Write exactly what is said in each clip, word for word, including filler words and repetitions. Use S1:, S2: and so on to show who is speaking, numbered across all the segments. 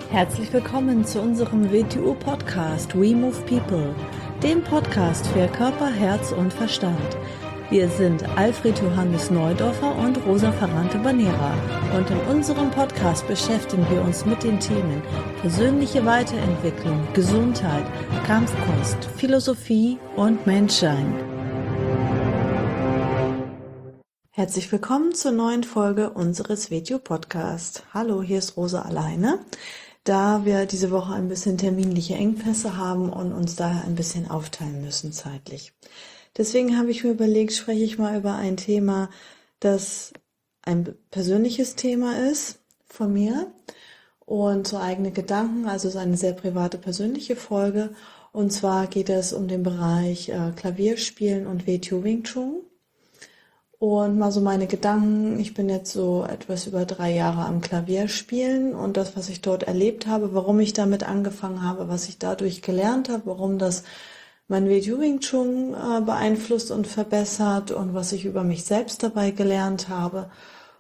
S1: Herzlich willkommen zu unserem W T U-Podcast We Move People, dem Podcast für Körper, Herz und Verstand. Wir sind Alfred Johannes Neudorfer und Rosa Ferrante Banera und in unserem Podcast beschäftigen wir uns mit den Themen persönliche Weiterentwicklung, Gesundheit, Kampfkunst, Philosophie und Menschsein. Herzlich willkommen zur neuen Folge unseres W T U-Podcasts. Hallo, hier ist Rosa alleine, da wir diese Woche ein bisschen terminliche Engpässe haben und uns daher ein bisschen aufteilen müssen zeitlich. Deswegen habe ich mir überlegt, spreche ich mal über ein Thema, das ein persönliches Thema ist von mir und so eigene Gedanken, also so eine sehr private, persönliche Folge. Und zwar geht es um den Bereich äh, Klavierspielen und W T U Wing Chun. Und mal so meine Gedanken, ich bin jetzt so etwas über drei Jahre am Klavier spielen und das, was ich dort erlebt habe, warum ich damit angefangen habe, was ich dadurch gelernt habe, warum das mein W T U Wing Chun äh, beeinflusst und verbessert und was ich über mich selbst dabei gelernt habe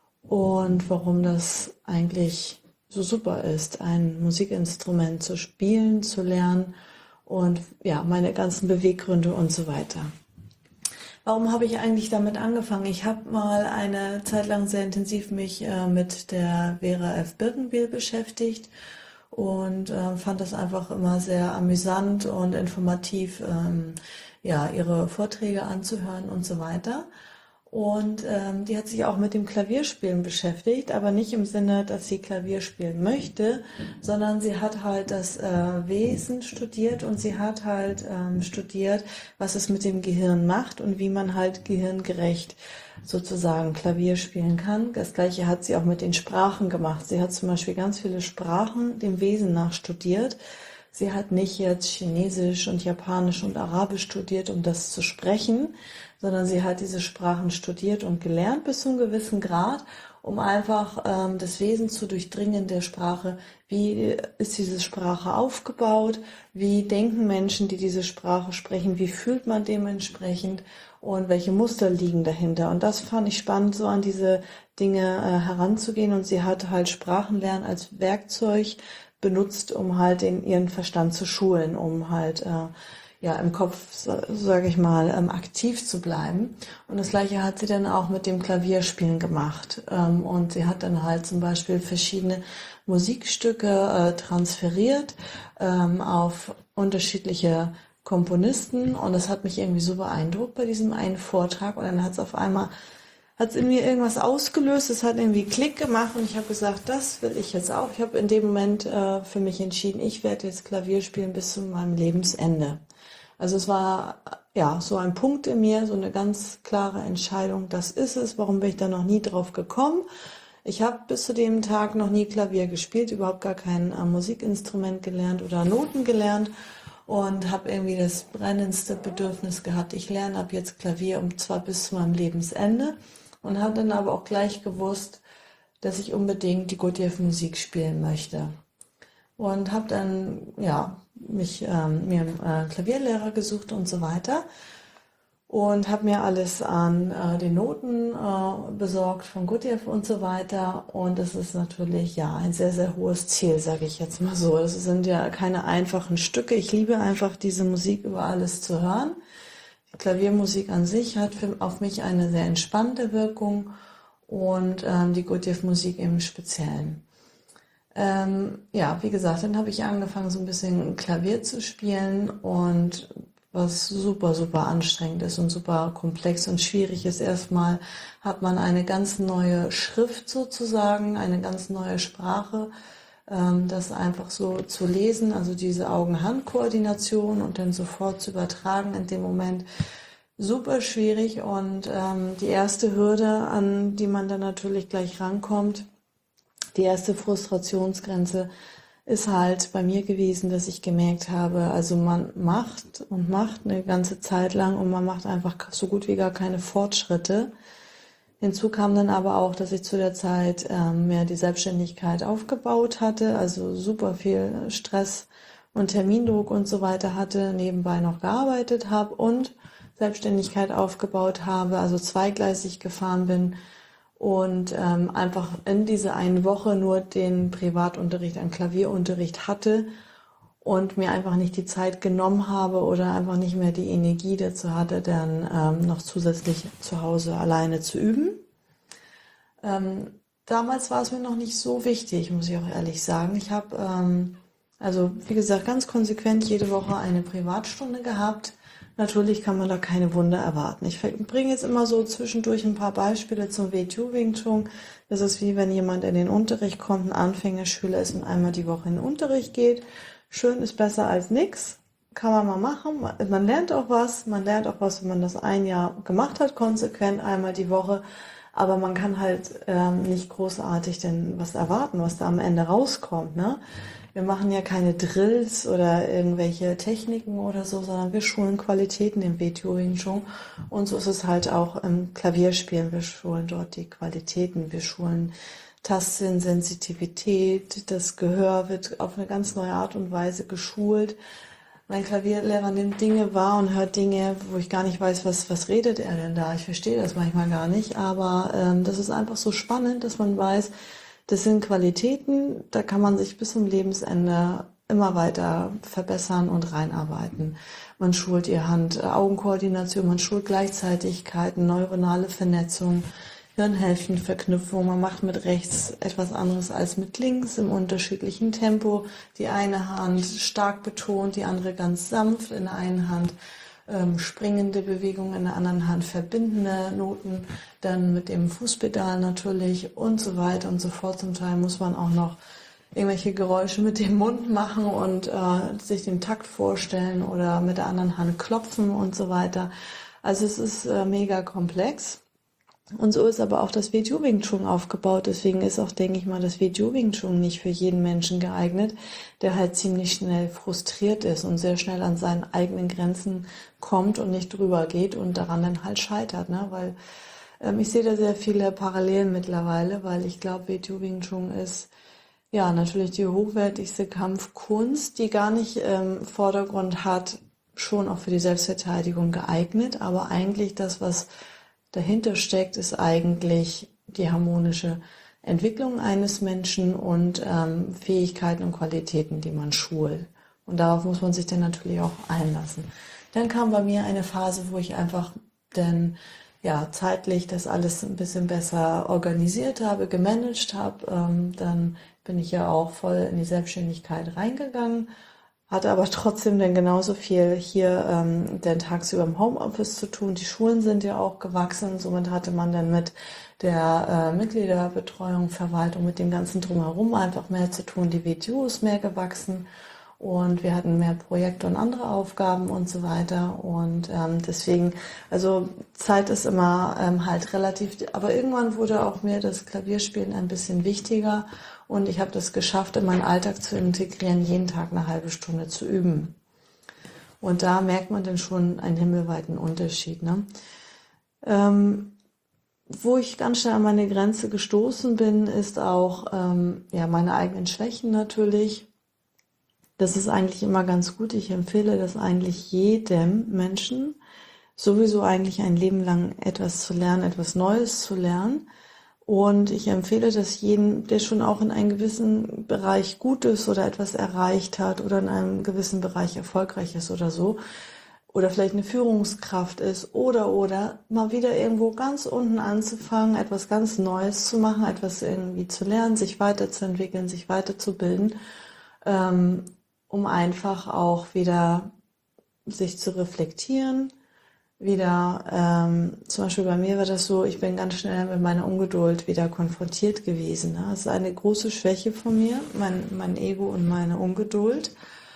S1: und warum das eigentlich so super ist, ein Musikinstrument zu spielen, zu lernen und ja, meine ganzen Beweggründe und so weiter. Warum habe ich eigentlich damit angefangen? Ich habe mal eine Zeit lang sehr intensiv mich äh, mit der Vera F. Birkenbiel beschäftigt und äh, fand das einfach immer sehr amüsant und informativ, ähm, ja, ihre Vorträge anzuhören und so weiter. Und ähm, die hat sich auch mit dem Klavierspielen beschäftigt, aber nicht im Sinne, dass sie Klavier spielen möchte, sondern sie hat halt das äh, Wesen studiert und sie hat halt ähm, studiert, was es mit dem Gehirn macht und wie man halt gehirngerecht sozusagen Klavier spielen kann. Das Gleiche hat sie auch mit den Sprachen gemacht. Sie hat zum Beispiel ganz viele Sprachen dem Wesen nach studiert. Sie hat nicht jetzt Chinesisch und Japanisch und Arabisch studiert, um das zu sprechen, sondern sie hat diese Sprachen studiert und gelernt bis zu einem gewissen Grad, um einfach ähm, das Wesen zu durchdringen der Sprache. Wie ist diese Sprache aufgebaut? Wie denken Menschen, die diese Sprache sprechen? Wie fühlt man dementsprechend? Und welche Muster liegen dahinter? Und das fand ich spannend, so an diese Dinge äh, heranzugehen. Und sie hat halt Sprachenlernen als Werkzeug benutzt, um halt den, ihren Verstand zu schulen, um halt äh, ja im Kopf, so, sage ich mal, ähm, aktiv zu bleiben. Und das Gleiche hat sie dann auch mit dem Klavierspielen gemacht. Ähm, und sie hat dann halt zum Beispiel verschiedene Musikstücke äh, transferiert ähm, auf unterschiedliche Komponisten. Und das hat mich irgendwie so beeindruckt bei diesem einen Vortrag. Und dann hat es auf einmal hat es in mir irgendwas ausgelöst, es hat irgendwie Klick gemacht und ich habe gesagt, das will ich jetzt auch. Ich habe in dem Moment äh, für mich entschieden, ich werde jetzt Klavier spielen bis zu meinem Lebensende. Also es war ja so ein Punkt in mir, so eine ganz klare Entscheidung, das ist es. Warum bin ich da noch nie drauf gekommen? Ich habe bis zu dem Tag noch nie Klavier gespielt, überhaupt gar kein äh, Musikinstrument gelernt oder Noten gelernt. Und habe irgendwie das brennendste Bedürfnis gehabt, ich lerne ab jetzt Klavier und zwar bis zu meinem Lebensende. Und habe dann aber auch gleich gewusst, dass ich unbedingt die Gurdjieff-Musik spielen möchte. Und habe dann ja mich ähm, mir einen äh, Klavierlehrer gesucht und so weiter. Und habe mir alles an äh, den Noten äh, besorgt von Gurdjieff und so weiter. Und es ist natürlich ja ein sehr, sehr hohes Ziel, sage ich jetzt mal so. Es sind ja keine einfachen Stücke. Ich liebe einfach diese Musik über alles zu hören. Die Klaviermusik an sich hat für, auf mich eine sehr entspannte Wirkung und ähm, die Gurdjieff-Musik im Speziellen. Ähm, ja, wie gesagt, dann habe ich angefangen, so ein bisschen Klavier zu spielen und was super, super anstrengend ist und super komplex und schwierig ist. Erstmal hat man eine ganz neue Schrift sozusagen, eine ganz neue Sprache, ähm, das einfach so zu lesen, also diese Augen-Hand-Koordination und dann sofort zu übertragen in dem Moment. Super schwierig und ähm, die erste Hürde, an die man dann natürlich gleich rankommt, die erste Frustrationsgrenze, ist halt bei mir gewesen, dass ich gemerkt habe, also man macht und macht eine ganze Zeit lang und man macht einfach so gut wie gar keine Fortschritte. Hinzu kam dann aber auch, dass ich zu der Zeit ähm, mehr die Selbstständigkeit aufgebaut hatte, also super viel Stress und Termindruck und so weiter hatte, nebenbei noch gearbeitet habe und Selbstständigkeit aufgebaut habe, also zweigleisig gefahren bin und ähm, einfach in dieser einen Woche nur den Privatunterricht, einen Klavierunterricht hatte und mir einfach nicht die Zeit genommen habe oder einfach nicht mehr die Energie dazu hatte, dann ähm, noch zusätzlich zu Hause alleine zu üben. Ähm, damals war es mir noch nicht so wichtig, muss ich auch ehrlich sagen. Ich habe, ähm, also wie gesagt, ganz konsequent jede Woche eine Privatstunde gehabt. Natürlich kann man da keine Wunder erwarten. Ich bringe jetzt immer so zwischendurch ein paar Beispiele zum W T U Wing Chun. Das ist wie wenn jemand in den Unterricht kommt, ein Anfängerschüler ist und einmal die Woche in den Unterricht geht. Schön ist besser als nix. Kann man mal machen. Man lernt auch was. Man lernt auch was, wenn man das ein Jahr gemacht hat, konsequent einmal die Woche. Aber man kann halt ähm, nicht großartig denn was erwarten, was da am Ende rauskommt, ne? Wir machen ja keine Drills oder irgendwelche Techniken oder so, sondern wir schulen Qualitäten im W T U Wing Chun. Und so ist es halt auch im Klavierspielen. Wir schulen dort die Qualitäten. Wir schulen Tastsinn, Sensitivität, das Gehör wird auf eine ganz neue Art und Weise geschult. Mein Klavierlehrer nimmt Dinge wahr und hört Dinge, wo ich gar nicht weiß, was, was redet er denn da. Ich verstehe das manchmal gar nicht, aber ähm, das ist einfach so spannend, dass man weiß, das sind Qualitäten, da kann man sich bis zum Lebensende immer weiter verbessern und reinarbeiten. Man schult ihr Hand-Augen-Koordination, man schult Gleichzeitigkeiten, neuronale Vernetzung, Hirnhälftenverknüpfung. Man macht mit rechts etwas anderes als mit links im unterschiedlichen Tempo. Die eine Hand stark betont, die andere ganz sanft. In der einen Hand ähm, springende Bewegungen, in der anderen Hand verbindende Noten. Dann mit dem Fußpedal natürlich und so weiter und so fort. Zum Teil muss man auch noch irgendwelche Geräusche mit dem Mund machen und äh, sich den Takt vorstellen oder mit der anderen Hand klopfen und so weiter. Also es ist äh, mega komplex. Und so ist aber auch das W T U Wing Chun aufgebaut. Deswegen ist auch, denke ich mal, das W T U Wing Chun nicht für jeden Menschen geeignet, der halt ziemlich schnell frustriert ist und sehr schnell an seinen eigenen Grenzen kommt und nicht drüber geht und daran dann halt scheitert, ne? Weil ähm, ich sehe da sehr viele Parallelen mittlerweile, weil ich glaube, W T U Wing Chun ist ja natürlich die hochwertigste Kampfkunst, die gar nicht ähm, Vordergrund hat, schon auch für die Selbstverteidigung geeignet, aber eigentlich das, was dahinter steckt, ist eigentlich die harmonische Entwicklung eines Menschen und ähm, Fähigkeiten und Qualitäten, die man schult. Und darauf muss man sich dann natürlich auch einlassen. Dann kam bei mir eine Phase, wo ich einfach dann ja zeitlich das alles ein bisschen besser organisiert habe, gemanagt habe. Ähm, dann bin ich ja auch voll in die Selbstständigkeit reingegangen. Hatte aber trotzdem dann genauso viel hier ähm, dann tagsüber im Homeoffice zu tun. Die Schulen sind ja auch gewachsen. Somit hatte man dann mit der äh, Mitgliederbetreuung, Verwaltung, mit dem ganzen Drumherum einfach mehr zu tun. Die W T U ist mehr gewachsen und wir hatten mehr Projekte und andere Aufgaben und so weiter. Und ähm, deswegen, also Zeit ist immer ähm, halt relativ, aber irgendwann wurde auch mir das Klavierspielen ein bisschen wichtiger. Und ich habe das geschafft, in meinen Alltag zu integrieren, jeden Tag eine halbe Stunde zu üben. Und da merkt man dann schon einen himmelweiten Unterschied, ne? Ähm, wo ich ganz schnell an meine Grenze gestoßen bin, ist auch ähm, ja meine eigenen Schwächen natürlich. Das ist eigentlich immer ganz gut. Ich empfehle das eigentlich jedem Menschen, sowieso eigentlich ein Leben lang etwas zu lernen, etwas Neues zu lernen. Und ich empfehle das jedem, der schon auch in einem gewissen Bereich gut ist oder etwas erreicht hat oder in einem gewissen Bereich erfolgreich ist oder so, oder vielleicht eine Führungskraft ist oder, oder, mal wieder irgendwo ganz unten anzufangen, etwas ganz Neues zu machen, etwas irgendwie zu lernen, sich weiterzuentwickeln, sich weiterzubilden, ähm, um einfach auch wieder sich zu reflektieren. Wieder, ähm, zum Beispiel bei mir war das so, ich bin ganz schnell mit meiner Ungeduld wieder konfrontiert gewesen. Ne? Das ist eine große Schwäche von mir, mein, mein Ego und meine Ungeduld.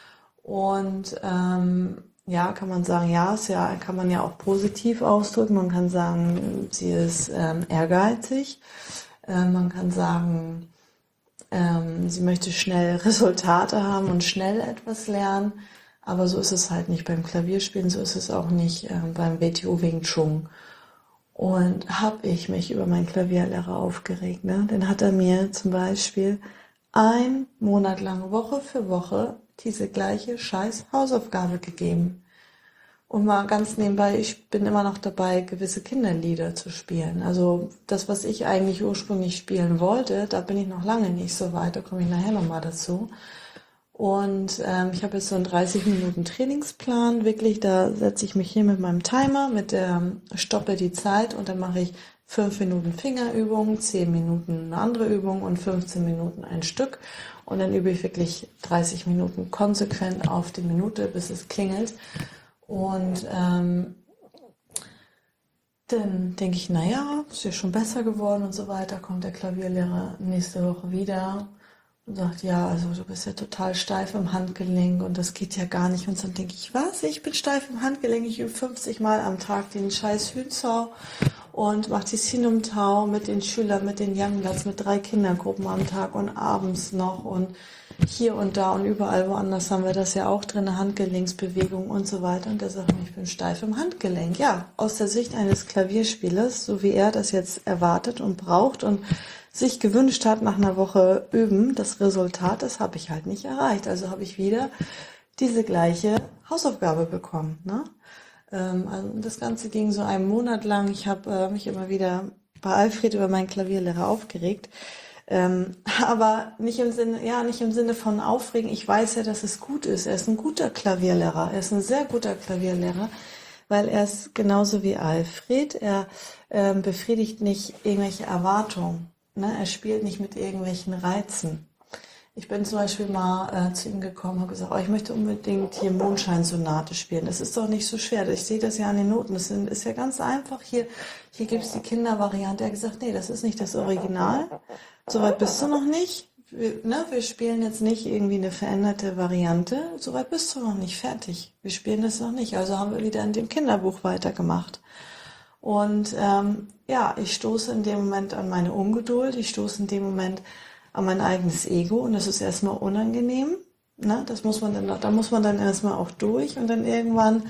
S1: Und ähm, ja, kann man sagen, ja, ist ja, kann man ja auch positiv ausdrücken. Man kann sagen, sie ist ähm, ehrgeizig. Äh, man kann sagen, ähm, sie möchte schnell Resultate haben und schnell etwas lernen. Aber so ist es halt nicht beim Klavierspielen, so ist es auch nicht äh, beim W T U Wing Chun. Und habe ich mich über meinen Klavierlehrer aufgeregt, ne? Dann hat er mir zum Beispiel ein Monat lang, Woche für Woche, diese gleiche scheiß Hausaufgabe gegeben. Und mal ganz nebenbei, ich bin immer noch dabei, gewisse Kinderlieder zu spielen. Also das, was ich eigentlich ursprünglich spielen wollte, da bin ich noch lange nicht so weit, da komme ich nachher nochmal dazu. Und ähm, ich habe jetzt so einen dreißig Minuten Trainingsplan, wirklich, da setze ich mich hin mit meinem Timer, mit der stoppe die Zeit und dann mache ich fünf Minuten Fingerübung, zehn Minuten eine andere Übung und fünfzehn Minuten ein Stück. Und dann übe ich wirklich dreißig Minuten konsequent auf die Minute, bis es klingelt. Und ähm, dann denke ich, naja, ist ja schon besser geworden und so weiter. Kommt der Klavierlehrer nächste Woche wieder und sagt, ja, also du bist ja total steif im Handgelenk und das geht ja gar nicht. Und dann denke ich, was? Ich bin steif im Handgelenk, ich übe fünfzig Mal am Tag den scheiß Hühnzau und mache die Sinumtau mit den Schülern, mit den Youngbloods, mit drei Kindergruppen am Tag und abends noch und hier und da und überall woanders haben wir das ja auch drin, Handgelenksbewegung und so weiter. Und der sagt mir, ich bin steif im Handgelenk. Ja, aus der Sicht eines Klavierspielers, so wie er das jetzt erwartet und braucht und sich gewünscht hat nach einer Woche Üben, das Resultat, das habe ich halt nicht erreicht. Also habe ich wieder diese gleiche Hausaufgabe bekommen. Ne? Ähm, also das Ganze ging so einen Monat lang. Ich habe äh, mich immer wieder bei Alfred über meinen Klavierlehrer aufgeregt. Ähm, aber nicht im Sinne, ja, nicht im Sinne von aufregen. Ich weiß ja, dass es gut ist. Er ist ein guter Klavierlehrer. Er ist ein sehr guter Klavierlehrer, weil er ist genauso wie Alfred. Er ähm, befriedigt nicht irgendwelche Erwartungen. Ne? Er spielt nicht mit irgendwelchen Reizen. Ich bin zum Beispiel mal äh, zu ihm gekommen und habe gesagt, oh, ich möchte unbedingt hier Mondscheinsonate spielen. Das ist doch nicht so schwer. Ich sehe das ja an den Noten. Das sind, ist ja ganz einfach. Hier, hier gibt es die Kindervariante. Er hat gesagt, nee, das ist nicht das Original. Soweit bist du noch nicht. Wir, ne, wir spielen jetzt nicht irgendwie eine veränderte Variante. Soweit bist du noch nicht fertig. Wir spielen das noch nicht. Also haben wir wieder in dem Kinderbuch weitergemacht. Und ähm, ja, ich stoße in dem Moment an meine Ungeduld. Ich stoße in dem Moment an mein eigenes Ego. Und das ist erstmal unangenehm. Ne? Das muss man dann, da muss man dann erstmal auch durch. Und dann irgendwann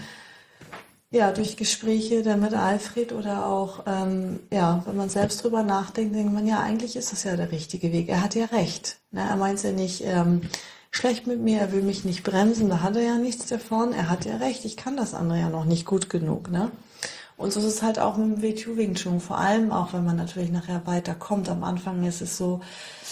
S1: ja, durch Gespräche dann mit Alfred oder auch, ähm, ja, wenn man selbst drüber nachdenkt, denkt man, ja, eigentlich ist das ja der richtige Weg. Er hat ja recht. Ne? Er meint ja nicht ähm, schlecht mit mir, er will mich nicht bremsen, da hat er ja nichts davon. Er hat ja recht, ich kann das andere ja noch nicht gut genug. Ne? Und so ist es halt auch mit dem W T U Wing Chun, vor allem auch, wenn man natürlich nachher weiterkommt. Am Anfang ist es so,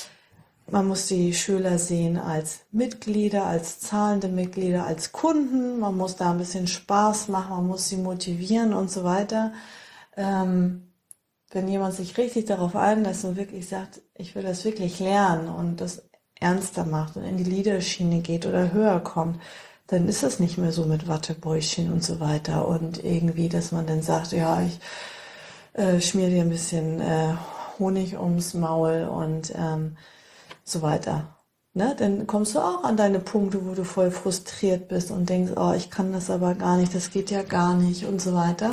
S1: man muss die Schüler sehen als Mitglieder, als zahlende Mitglieder, als Kunden. Man muss da ein bisschen Spaß machen, man muss sie motivieren und so weiter. Ähm, wenn jemand sich richtig darauf einlässt und wirklich sagt, ich will das wirklich lernen und das ernster macht und in die Liederschiene geht oder höher kommt, dann ist das nicht mehr so mit Wattebäuschen und so weiter. Und irgendwie, dass man dann sagt, ja, ich äh, schmier dir ein bisschen äh, Honig ums Maul und ähm, so weiter. Ne? Dann kommst du auch an deine Punkte, wo du voll frustriert bist und denkst, oh, ich kann das aber gar nicht, das geht ja gar nicht und so weiter.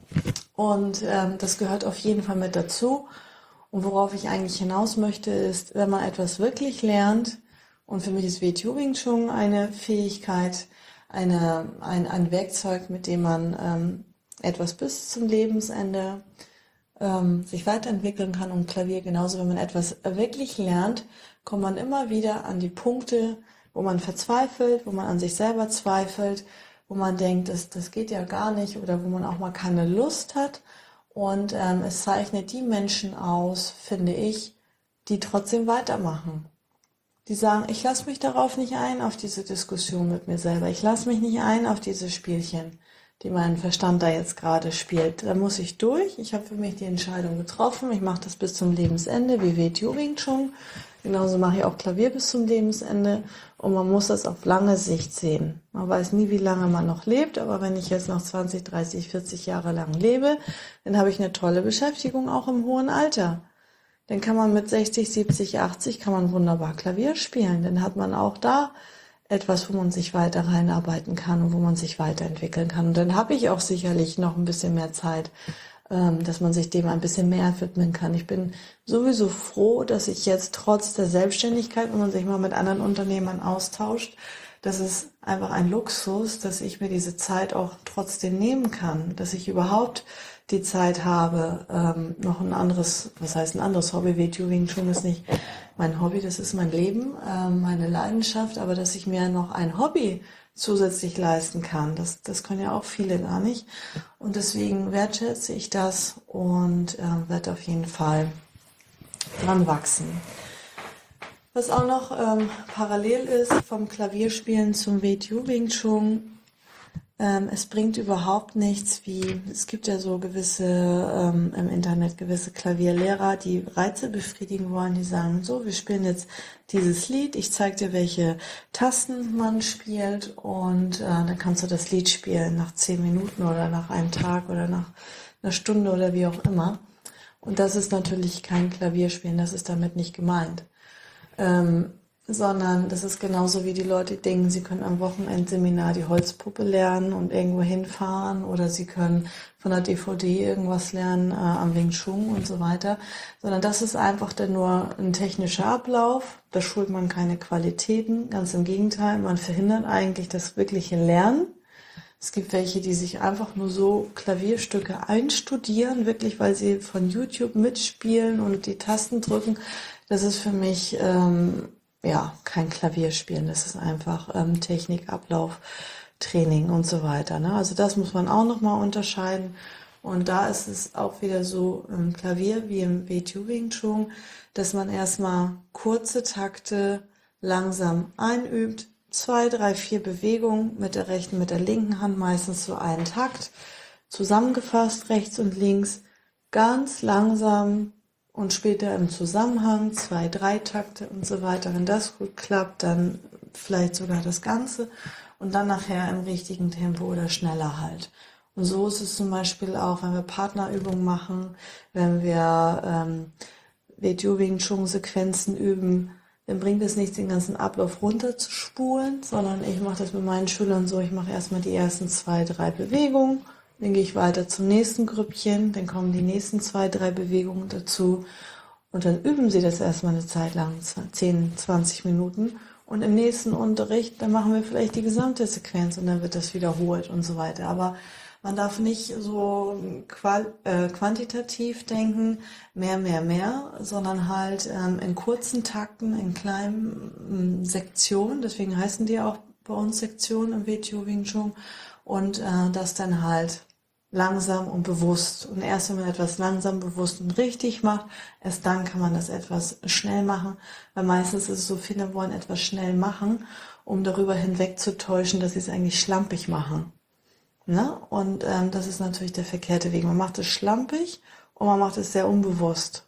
S1: Und ähm, das gehört auf jeden Fall mit dazu. Und worauf ich eigentlich hinaus möchte, ist, wenn man etwas wirklich lernt, und für mich ist W T U Wing Chun eine Fähigkeit, eine, ein, ein Werkzeug, mit dem man ähm, etwas bis zum Lebensende ähm, sich weiterentwickeln kann, und Klavier genauso. Wenn man etwas wirklich lernt, kommt man immer wieder an die Punkte, wo man verzweifelt, wo man an sich selber zweifelt, wo man denkt, das, das geht ja gar nicht, oder wo man auch mal keine Lust hat. Und ähm, es zeichnet die Menschen aus, finde ich, die trotzdem weitermachen. Die sagen, ich lasse mich darauf nicht ein, auf diese Diskussion mit mir selber. Ich lasse mich nicht ein auf diese Spielchen, die mein Verstand da jetzt gerade spielt. Da muss ich durch. Ich habe für mich die Entscheidung getroffen. Ich mache das bis zum Lebensende, wie W T U Wing Chun. Genauso mache ich auch Klavier bis zum Lebensende. Und man muss das auf lange Sicht sehen. Man weiß nie, wie lange man noch lebt. Aber wenn ich jetzt noch zwanzig, dreißig, vierzig Jahre lang lebe, dann habe ich eine tolle Beschäftigung auch im hohen Alter. Dann kann man mit sechzig, siebzig, achtzig kann man wunderbar Klavier spielen. Dann hat man auch da etwas, wo man sich weiter reinarbeiten kann und wo man sich weiterentwickeln kann. Und dann habe ich auch sicherlich noch ein bisschen mehr Zeit, ähm, dass man sich dem ein bisschen mehr widmen kann. Ich bin sowieso froh, dass ich jetzt trotz der Selbstständigkeit, wenn man sich mal mit anderen Unternehmern austauscht, das ist einfach ein Luxus, dass ich mir diese Zeit auch trotzdem nehmen kann, dass ich überhaupt die Zeit habe, ähm, noch ein anderes, was heißt ein anderes Hobby, W T U Wing Chun ist nicht mein Hobby, das ist mein Leben, ähm, meine Leidenschaft, aber dass ich mir noch ein Hobby zusätzlich leisten kann. Das, das können ja auch viele gar nicht. Und deswegen wertschätze ich das und äh, werde auf jeden Fall dran wachsen. Was auch noch ähm, parallel ist vom Klavierspielen zum Weijiu Wing Chun, ähm, es bringt überhaupt nichts, wie es gibt ja so gewisse ähm, im Internet gewisse Klavierlehrer, die Reize befriedigen wollen, die sagen, so, wir spielen jetzt dieses Lied, ich zeige dir, welche Tasten man spielt und äh, dann kannst du das Lied spielen nach zehn Minuten oder nach einem Tag oder nach einer Stunde oder wie auch immer. Und das ist natürlich kein Klavierspielen, das ist damit nicht gemeint. Ähm, sondern das ist genauso wie die Leute denken, sie können am Wochenendseminar die Holzpuppe lernen und irgendwo hinfahren oder sie können von der D V D irgendwas lernen äh, am Wing Chun und so weiter, sondern das ist einfach dann nur ein technischer Ablauf, da schult man keine Qualitäten, ganz im Gegenteil, man verhindert eigentlich das wirkliche Lernen. Es gibt welche, die sich einfach nur so Klavierstücke einstudieren, wirklich, weil sie von YouTube mitspielen und die Tasten drücken. Das ist für mich ähm, ja kein Klavierspielen, das ist einfach ähm, Technik, Ablauf, Training und so weiter. Ne? Also das muss man auch nochmal unterscheiden. Und da ist es auch wieder so im Klavier wie im Weijiu Wing Chun, dass man erstmal kurze Takte langsam einübt, zwei, drei, vier Bewegungen mit der rechten, mit der linken Hand, meistens so einen Takt, zusammengefasst rechts und links, ganz langsam und später im Zusammenhang, zwei, drei Takte und so weiter. Wenn das gut klappt, dann vielleicht sogar das Ganze und dann nachher im richtigen Tempo oder schneller halt. Und so ist es zum Beispiel auch, wenn wir Partnerübungen machen, wenn wir ähm, Weijiu Wing Chun Sequenzen üben, dann bringt es nichts, den ganzen Ablauf runterzuspulen, sondern ich mache das mit meinen Schülern so, ich mache erstmal die ersten zwei, drei Bewegungen, dann gehe ich weiter zum nächsten Grüppchen, dann kommen die nächsten zwei, drei Bewegungen dazu und dann üben sie das erstmal eine Zeit lang, zehn, zwanzig Minuten und im nächsten Unterricht, dann machen wir vielleicht die gesamte Sequenz und dann wird das wiederholt und so weiter. Aber man darf nicht so qual äh, quantitativ denken, mehr, mehr, mehr, sondern halt ähm, in kurzen Takten, in kleinen ähm, Sektionen, deswegen heißen die auch bei uns Sektionen im Weijiu Wing Chun und äh, das dann halt langsam und bewusst. Und erst wenn man etwas langsam, bewusst und richtig macht, erst dann kann man das etwas schnell machen, weil meistens ist es so, viele wollen etwas schnell machen, um darüber hinwegzutäuschen, dass sie es eigentlich schlampig machen. Ne? Und ähm, das ist natürlich der verkehrte Weg. Man macht es schlampig und man macht es sehr unbewusst.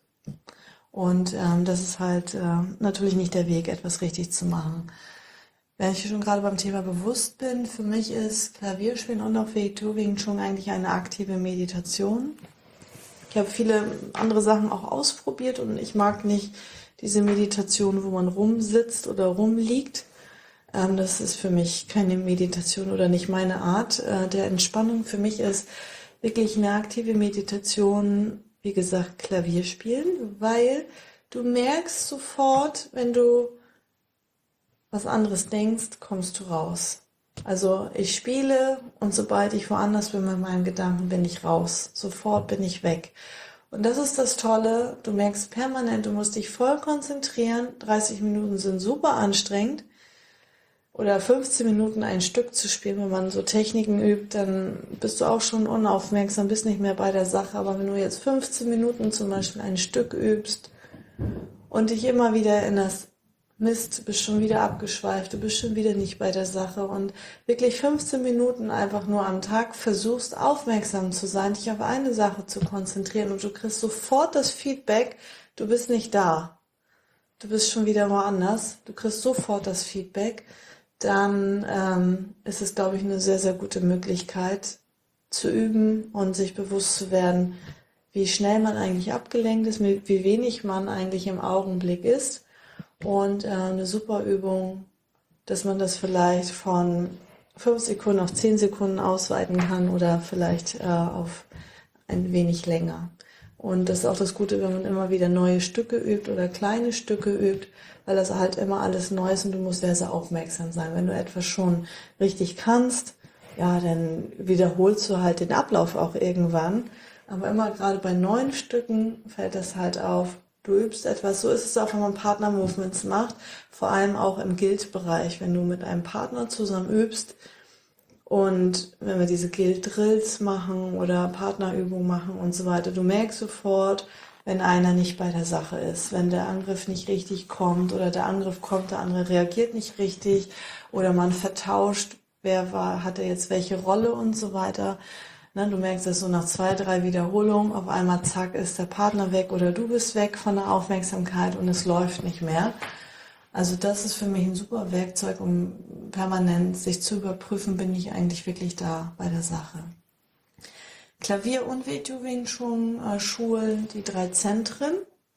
S1: Und ähm, das ist halt äh, natürlich nicht der Weg, etwas richtig zu machen. Wenn ich schon gerade beim Thema bewusst bin, für mich ist Klavierspielen und auch Weijiu Wing Chun eigentlich eine aktive Meditation. Ich habe viele andere Sachen auch ausprobiert und ich mag nicht diese Meditation, wo man rumsitzt oder rumliegt. Das ist für mich keine Meditation oder nicht meine Art der Entspannung. Für mich ist wirklich eine aktive Meditation, wie gesagt, Klavier spielen, weil du merkst sofort, wenn du was anderes denkst, kommst du raus. Also ich spiele und sobald ich woanders bin mit meinen Gedanken, bin ich raus. Sofort bin ich weg. Und das ist das Tolle, du merkst permanent, du musst dich voll konzentrieren. dreißig Minuten sind super anstrengend. Oder fünfzehn Minuten ein Stück zu spielen, wenn man so Techniken übt, dann bist du auch schon unaufmerksam, bist nicht mehr bei der Sache. Aber wenn du jetzt fünfzehn Minuten zum Beispiel ein Stück übst und dich immer wieder erinnerst, Mist, du bist schon wieder abgeschweift, du bist schon wieder nicht bei der Sache und wirklich fünfzehn Minuten einfach nur am Tag versuchst, aufmerksam zu sein, dich auf eine Sache zu konzentrieren und du kriegst sofort das Feedback, du bist nicht da. Du bist schon wieder woanders, du kriegst sofort das Feedback. Dann ähm, ist es, glaube ich, eine sehr, sehr gute Möglichkeit zu üben und sich bewusst zu werden, wie schnell man eigentlich abgelenkt ist, wie wenig man eigentlich im Augenblick ist. Und äh, eine super Übung, dass man das vielleicht von fünf Sekunden auf zehn Sekunden ausweiten kann oder vielleicht äh, auf ein wenig länger. Und das ist auch das Gute, wenn man immer wieder neue Stücke übt oder kleine Stücke übt, weil das halt immer alles neu ist und du musst sehr, sehr aufmerksam sein. Wenn du etwas schon richtig kannst, ja, dann wiederholst du halt den Ablauf auch irgendwann. Aber immer gerade bei neuen Stücken fällt das halt auf, du übst etwas. So ist es auch, wenn man Partner-Movements macht, vor allem auch im Guild-Bereich, wenn du mit einem Partner zusammen übst. Und wenn wir diese Guild-Drills machen oder Partnerübungen machen und so weiter, du merkst sofort, wenn einer nicht bei der Sache ist, wenn der Angriff nicht richtig kommt oder der Angriff kommt, der andere reagiert nicht richtig oder man vertauscht, wer war, hatte jetzt welche Rolle und so weiter. Ne, du merkst das so nach zwei, drei Wiederholungen, auf einmal zack, ist der Partner weg oder du bist weg von der Aufmerksamkeit und es läuft nicht mehr. Also das ist für mich ein super Werkzeug, um permanent sich zu überprüfen, bin ich eigentlich wirklich da bei der Sache. Klavier und Video Wing Chun äh, Schulen, die drei Zentren.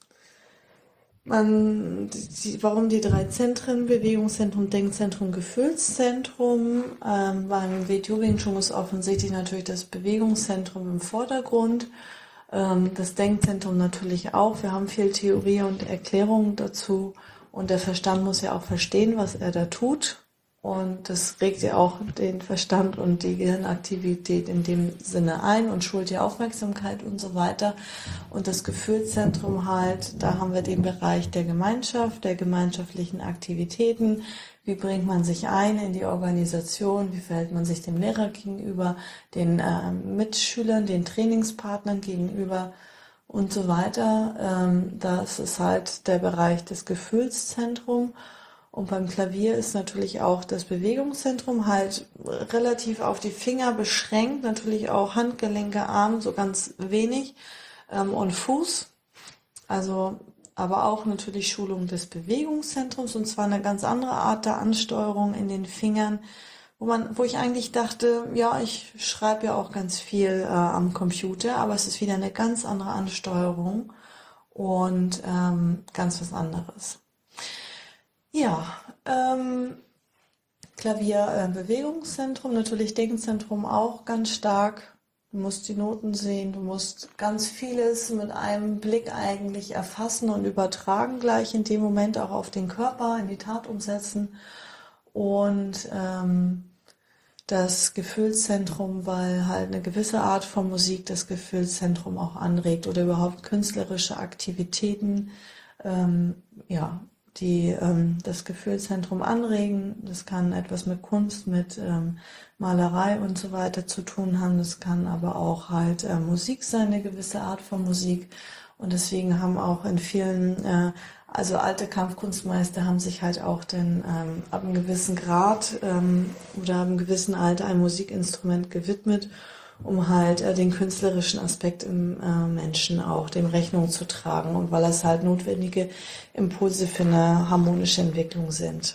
S1: Man, die, warum die drei Zentren? Bewegungszentrum, Denkzentrum, Gefühlszentrum. Ähm, beim Video Wing Chun ist offensichtlich natürlich das Bewegungszentrum im Vordergrund. Ähm, das Denkzentrum natürlich auch. Wir haben viel Theorie und Erklärung dazu. Und der Verstand muss ja auch verstehen, was er da tut. Und das regt ja auch den Verstand und die Gehirnaktivität in dem Sinne ein und schult die Aufmerksamkeit und so weiter. Und das Gefühlszentrum halt, da haben wir den Bereich der Gemeinschaft, der gemeinschaftlichen Aktivitäten. Wie bringt man sich ein in die Organisation? Wie verhält man sich dem Lehrer gegenüber, den äh, Mitschülern, den Trainingspartnern gegenüber? Und so weiter. Ähm, das ist halt der Bereich des Gefühlszentrums. Und beim Klavier ist natürlich auch das Bewegungszentrum halt relativ auf die Finger beschränkt, natürlich auch Handgelenke, Arm, so ganz wenig ähm, und Fuß. Also, aber auch natürlich Schulung des Bewegungszentrums und zwar eine ganz andere Art der Ansteuerung in den Fingern, wo man, wo ich eigentlich dachte, ja, ich schreibe ja auch ganz viel äh, am Computer, aber es ist wieder eine ganz andere Ansteuerung und ähm, ganz was anderes. Ja, ähm, Klavier, äh, Bewegungszentrum, natürlich Denkzentrum auch ganz stark. Du musst die Noten sehen, du musst ganz vieles mit einem Blick eigentlich erfassen und übertragen, gleich in dem Moment auch auf den Körper, in die Tat umsetzen. Und ähm, das Gefühlszentrum, weil halt eine gewisse Art von Musik das Gefühlszentrum auch anregt oder überhaupt künstlerische Aktivitäten, ähm, ja, die ähm, das Gefühlszentrum anregen. Das kann etwas mit Kunst, mit ähm, Malerei und so weiter zu tun haben. Das kann aber auch halt äh, Musik sein, eine gewisse Art von Musik. Und deswegen haben auch in vielen, äh, also alte Kampfkunstmeister haben sich halt auch den, ähm, ab einem gewissen Grad ähm, oder ab einem gewissen Alter ein Musikinstrument gewidmet, um halt äh, den künstlerischen Aspekt im äh, Menschen auch dem Rechnung zu tragen und weil das halt notwendige Impulse für eine harmonische Entwicklung sind.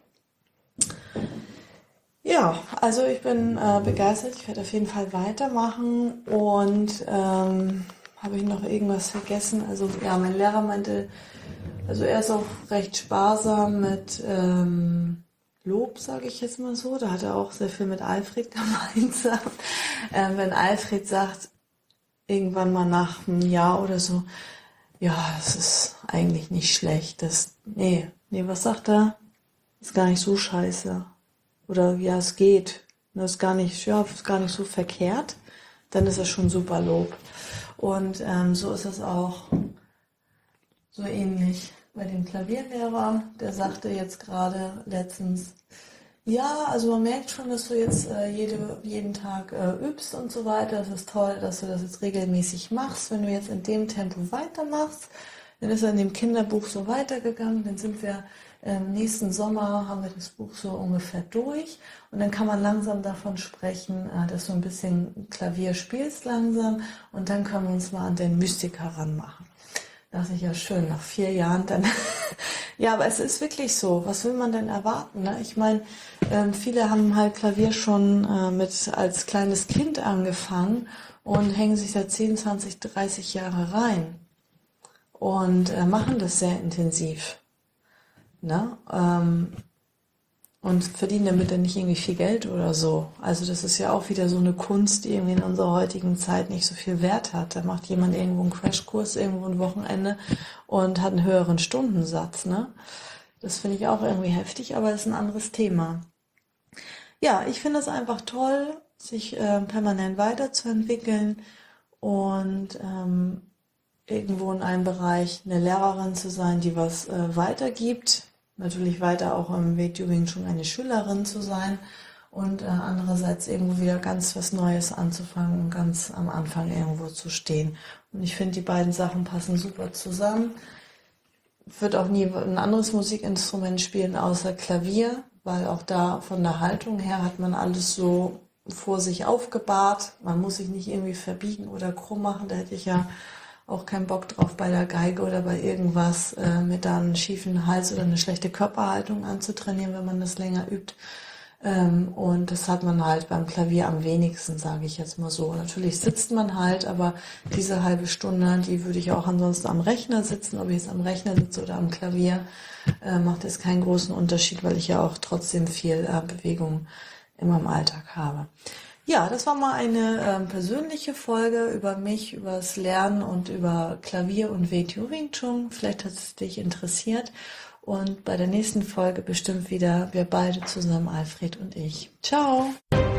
S1: Ja, also ich bin äh, begeistert, ich werde auf jeden Fall weitermachen und ähm, habe ich noch irgendwas vergessen? Also ja, mein Lehrer meinte, also er ist auch recht sparsam mit ähm, Lob, sage ich jetzt mal so. Da hat er auch sehr viel mit Alfred gemeinsam. Ähm, wenn Alfred sagt, irgendwann mal nach einem Jahr oder so, ja, das ist eigentlich nicht schlecht. Das, nee, nee, was sagt er? Ist gar nicht so scheiße. Oder ja, es geht. Das ist gar nicht, ja, ist gar nicht so verkehrt. Dann ist das schon super Lob. Und ähm, so ist es auch so ähnlich bei dem Klavierlehrer. Der sagte jetzt gerade letztens, ja, also man merkt schon, dass du jetzt äh, jede, jeden Tag äh, übst und so weiter. Es ist toll, dass du das jetzt regelmäßig machst. Wenn du jetzt in dem Tempo weitermachst, dann ist er in dem Kinderbuch so weitergegangen. Dann sind wir im nächsten Sommer, haben wir das Buch so ungefähr durch. Und dann kann man langsam davon sprechen, äh, dass du ein bisschen Klavier spielst langsam. Und dann können wir uns mal an den Mystiker ranmachen. Da dachte ich, ja schön, nach vier Jahren dann. Ja, aber es ist wirklich so. Was will man denn erwarten? Ne? Ich meine, ähm, viele haben halt Klavier schon äh, mit als kleines Kind angefangen und hängen sich da zehn, zwanzig, dreißig Jahre rein und äh, machen das sehr intensiv. Ne? Ähm, und verdienen damit dann nicht irgendwie viel Geld oder so. Also das ist ja auch wieder so eine Kunst, die irgendwie in unserer heutigen Zeit nicht so viel Wert hat. Da macht jemand irgendwo einen Crashkurs, irgendwo ein Wochenende und hat einen höheren Stundensatz. Ne? Das finde ich auch irgendwie heftig, aber das ist ein anderes Thema. Ja, ich finde es einfach toll, sich äh, permanent weiterzuentwickeln und ähm, irgendwo in einem Bereich eine Lehrerin zu sein, die was äh, weitergibt. Natürlich weiter auch im Wetju Wing Chun eine Schülerin zu sein und äh, andererseits irgendwo wieder ganz was Neues anzufangen und ganz am Anfang irgendwo zu stehen. Und ich finde, die beiden Sachen passen super zusammen. Ich würde auch nie ein anderes Musikinstrument spielen außer Klavier, weil auch da von der Haltung her hat man alles so vor sich aufgebahrt. Man muss sich nicht irgendwie verbiegen oder krumm machen. Da hätte ich ja auch keinen Bock drauf, bei der Geige oder bei irgendwas äh, mit da einen schiefen Hals oder eine schlechte Körperhaltung anzutrainieren, wenn man das länger übt. Ähm, und das hat man halt beim Klavier am wenigsten, sage ich jetzt mal so. Natürlich sitzt man halt, aber diese halbe Stunde, die würde ich auch ansonsten am Rechner sitzen. Ob ich jetzt am Rechner sitze oder am Klavier, äh, macht jetzt keinen großen Unterschied, weil ich ja auch trotzdem viel äh, Bewegung immer im Alltag habe. Ja, das war mal eine ähm, persönliche Folge über mich, über das Lernen und über Klavier und Wetju Wing Chun. Vielleicht hat es dich interessiert. Und bei der nächsten Folge bestimmt wieder wir beide zusammen, Alfred und ich. Ciao!